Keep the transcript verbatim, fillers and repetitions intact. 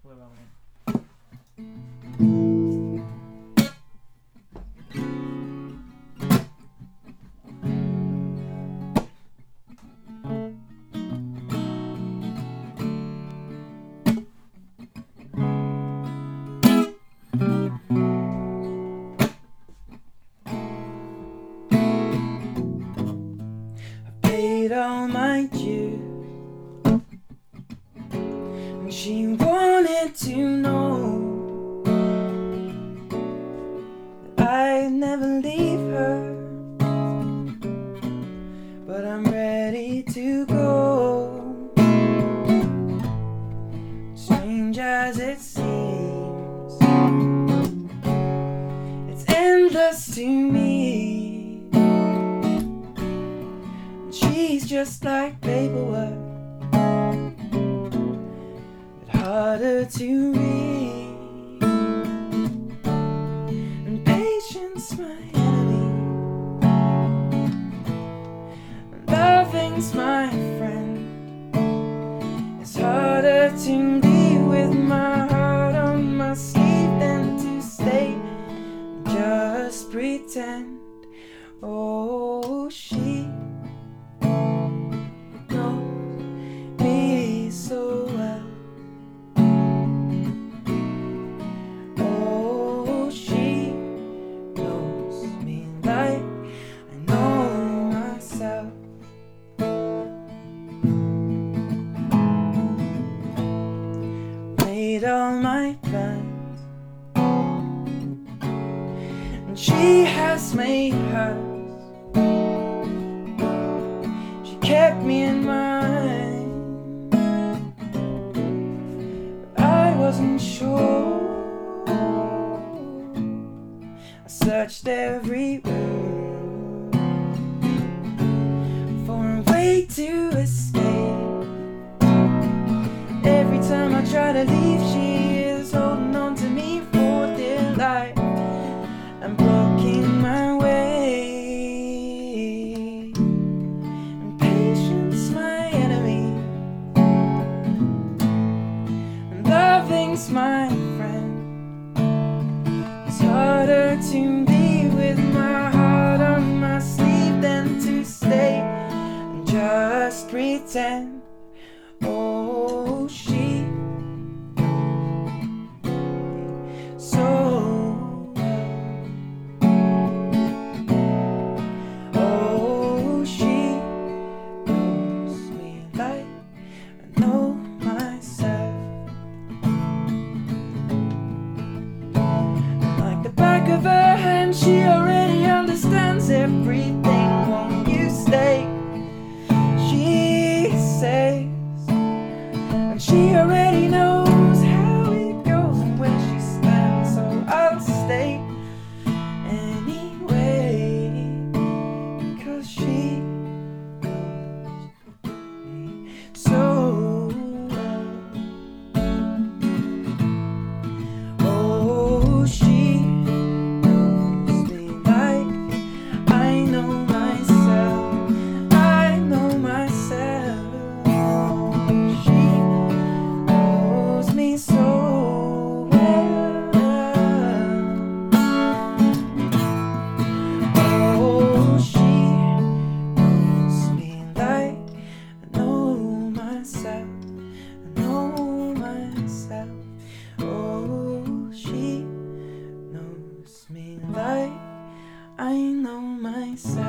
wpływał, nie? Paid all my dues, and she wanted to know that I'd never leave her, but I'm ready to go. Strange as it seems, it's endless to me. She's just like paperwork, but harder to read. And patience, my enemy, and loving's my friend. It's harder to be with my heart on my sleeve than to stay and just pretend. Oh, she so well. Oh, she knows me like I know myself. Made all my plans, and she has made hers. She kept me in mind. I wasn't sure. I searched every room for a way to escape. Every time I try to leave, she is holding on to me for dear life. I'm blocking my way, and patience, my enemy, loving's my friend. It's harder to be with my heart on my sleeve than to stay and just pretend. Oh, she so well. Oh, she knows me like I know myself. Back of her hand, she already understands everything. Won't you stay? She says, and she already knows how it goes and where she stands. So I'll stay anyway, because she knows me so well. Oh, she I know myself.